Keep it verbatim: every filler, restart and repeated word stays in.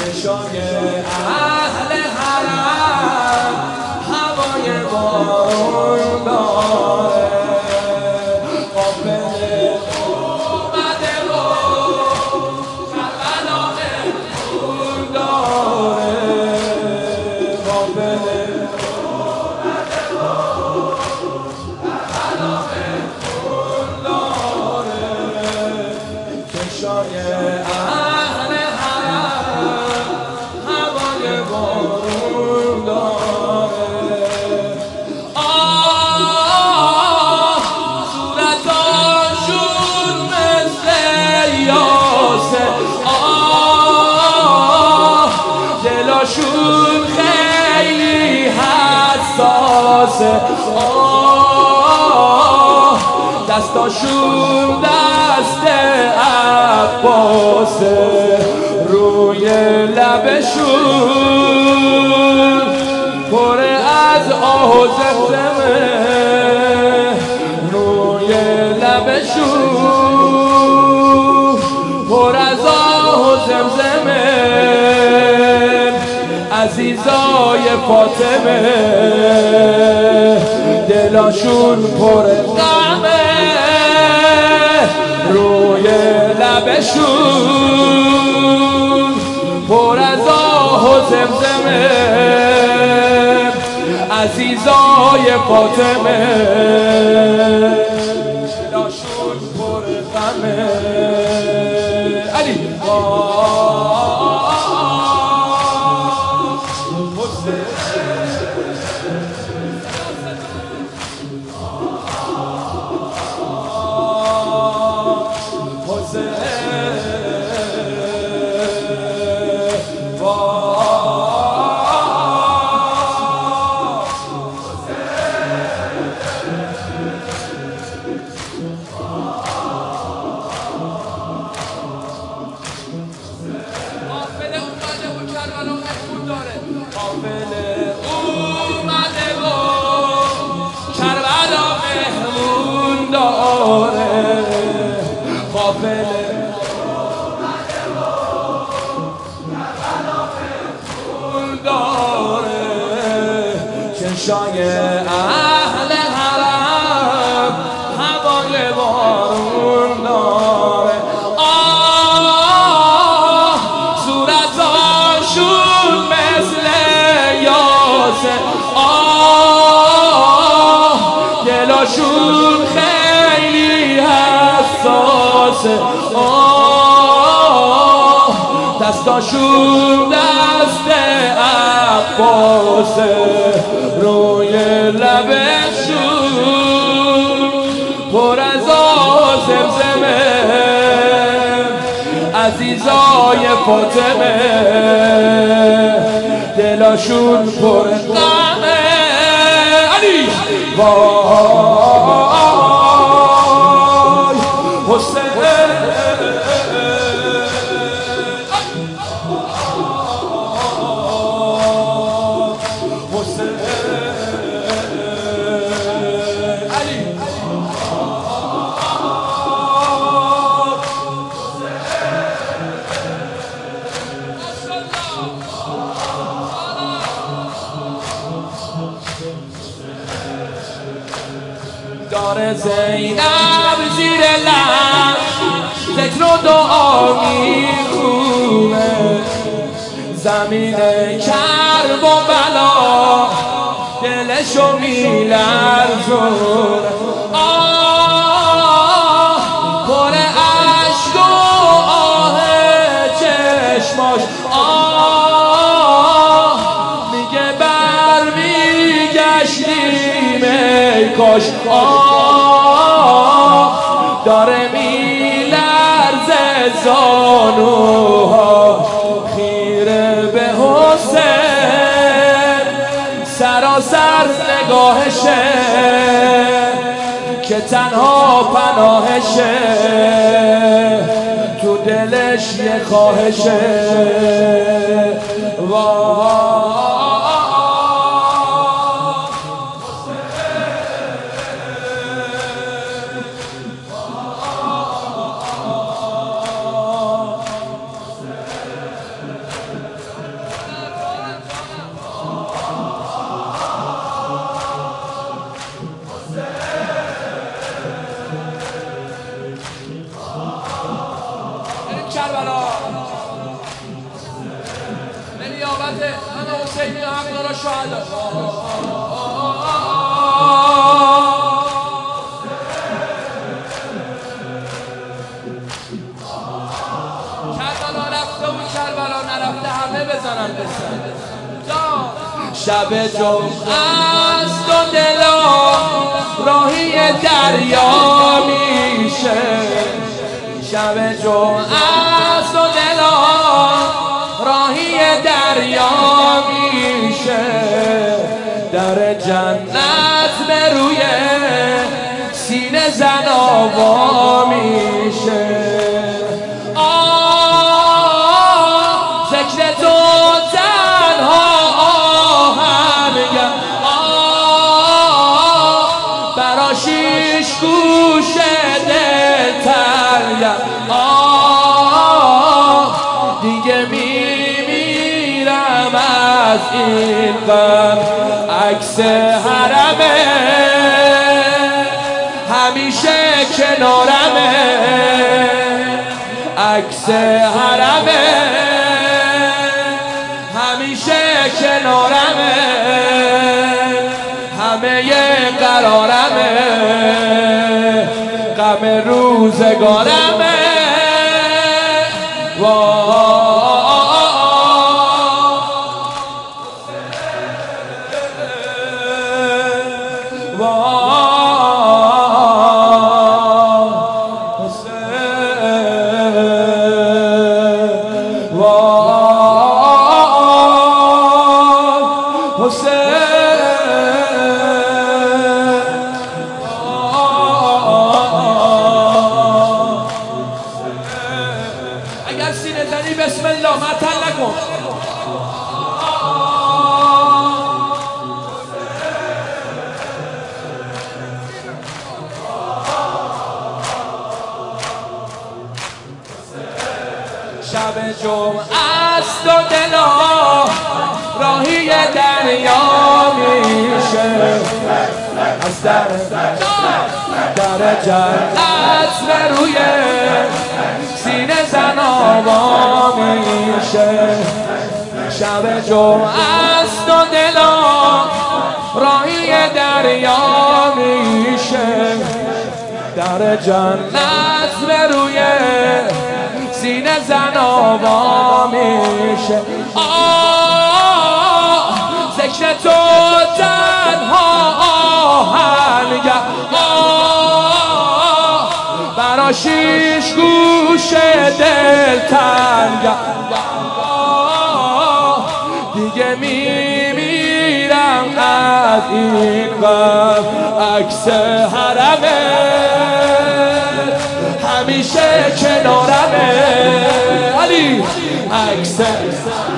چشای اهل حرم هوای بارون داره قافله اومده و کربلا نور داره قافله اومده و کربلا نور داره چشای اهل حرم هوای بارون داره آه صورتاشون مثل یاسه آه دلاشون خیلی حساسه آه دستاشون دست عباسه روی لبشون پر از آه و زمزمه روی لبشون پر از آه و زمزمه عزیزای فاطمه دلاشون پر غمه روی لبشون پر از آه و زمزمه عزیزای فاطمه دلاشون پر غمه علی قافله اومده و کربلا مهمون داره قافله اومده و کربلا مهمون داره چشای اهل حرم هوای بارون داره آه صورتاشون مثل یاسه آه دلاشون خیلی حساسه آه دستاشون دست عباسه روی لبشون پر از آه زمزمه عزیزای فاطمه دلاشون پر غمه علی وای حسین داره زینب زیر لب ذکر و دعا میخونه زمین کرب و بلا دلشو میلرزونه آه پر عشق و آه چشماش آه میگه بر میگشتیم ای کاش آه داره میلرزه زانوها خیره به حسین سراسر نگاهشه که تنها پناهشه تو دلش یه خواهشه وای البته من حسینی حق داره شهدا کربلا رفته و کربلا نرفته همه بزنن بزن شب جمعه است و دلا راهی دریا میشه شب جمعه است و دلا راهی دریا میشه در جنت به روی سینه زن آوا میشه آه ذکر تو تنها آهنگم آه برا شیش گوش دل ترگم آه دیگه میمیرم از این غم عکس حرمه همیشه کنارمه عکس حرمه همیشه کنارمه همه قرارمه غم روزگارمه اگر سینه زنی بسم الله معطل نکن شب جمعه است و دلا راهی دریا میشه از در در جنت به روی سینه زن آوا میشه شب جمعه است و دلا راهی دریا میشه در جنت به روی سینه زن آوا میشه آه ذکر تو تنها آهنگم آه برا شیش گوش دل تنگم آه دیگه میمیرم از این غم عکس حرمه همیشه کنارمه علی عکس